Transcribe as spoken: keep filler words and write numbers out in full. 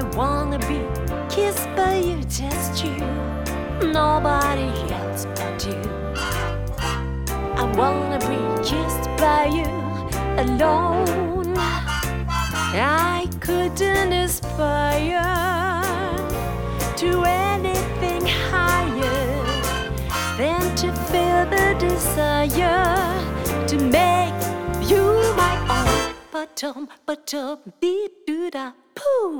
wanna be kissed by you, just you, nobody else but you. I wanna be kissed by you alone. I couldn't aspire to anything higher than to feel the desire to make you my own. Ba-dum, ba-dum, dee-doo-da, poo.